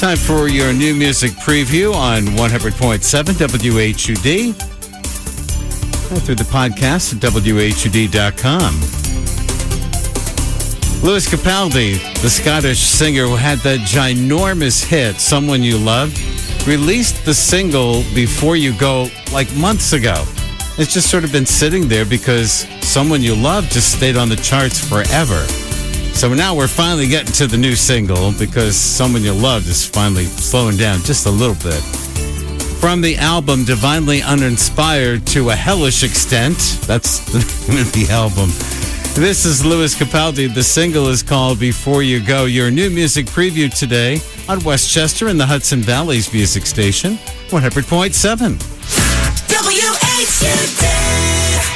Time for your new music preview on 100.7 WHUD. Or through the podcast at WHUD.com. Lewis Capaldi, the Scottish singer who had that ginormous hit, Someone You Loved, released the single Before You Go like months ago. It's just sort of been sitting there because Someone You Loved just stayed on the charts forever. So now we're finally getting to the new single because Someone You Loved is finally slowing down just a little bit. From the album Divinely Uninspired to a Hellish Extent, that's the name of the album. This is Lewis Capaldi. The single is called Before You Go. Your new music preview today on Westchester and the Hudson Valley's music station, 100.7. WHUD.